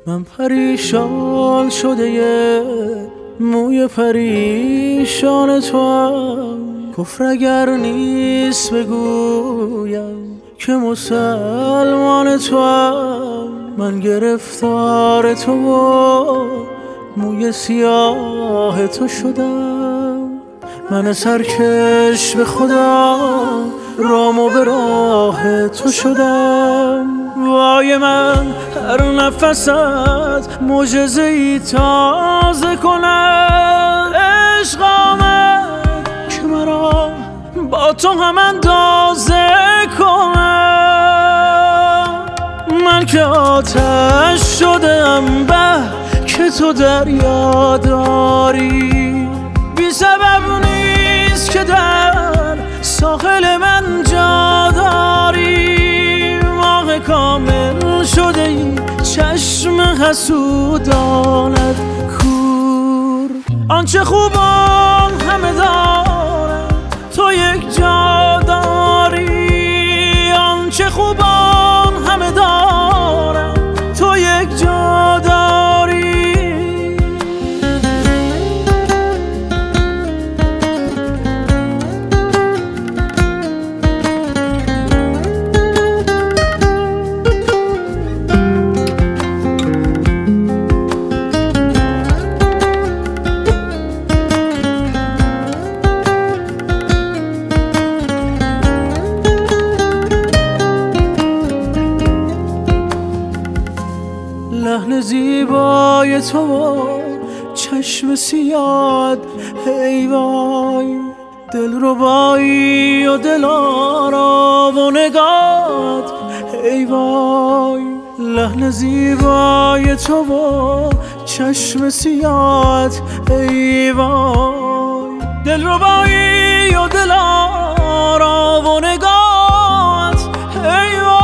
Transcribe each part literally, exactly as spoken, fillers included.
من پریشان شده یه موی پریشان تو هم، کفر اگر نیست بگویم که مسلمان تو هم. من گرفتار تو و موی سیاه تو شدم، من سرکش به خدا رام و به راه تو شدم. وای من هر نفست معجزه‌ای تازه کند، عشق آمد که مرا با تو هم اندازه کنم. من که آتش شدم به که تو دریا داری، بی سبب نیست که در ساحل من جا داری. ماه کامل شده ای چشم حسودانت کور، آنچه خوبان همه دارن تو یک جا داری، آنچه خوبان همه دارن تو یک جا داری. لحن زیبای تو چشم سیاد، ای وای دلربایی و دلارا و نگات، ای وای لحن زیبای تو چشم سیاد، ای وای دلربایی و دلارا و نگات، ای وای.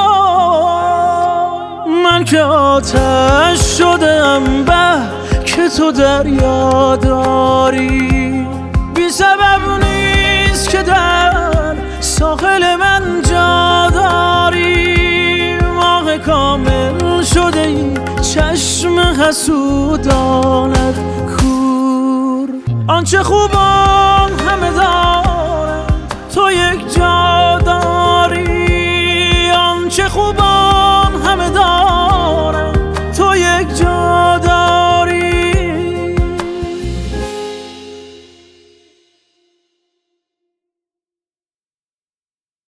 من که آتش شدم به که تو دریا داری، بی سبب نیست که در ساحل من جا داری. ماه کامل شده ای چشم حسودانت کور، آنچه خوبان همه دارن تو یک جا داری، آنچه خوبان همه دارن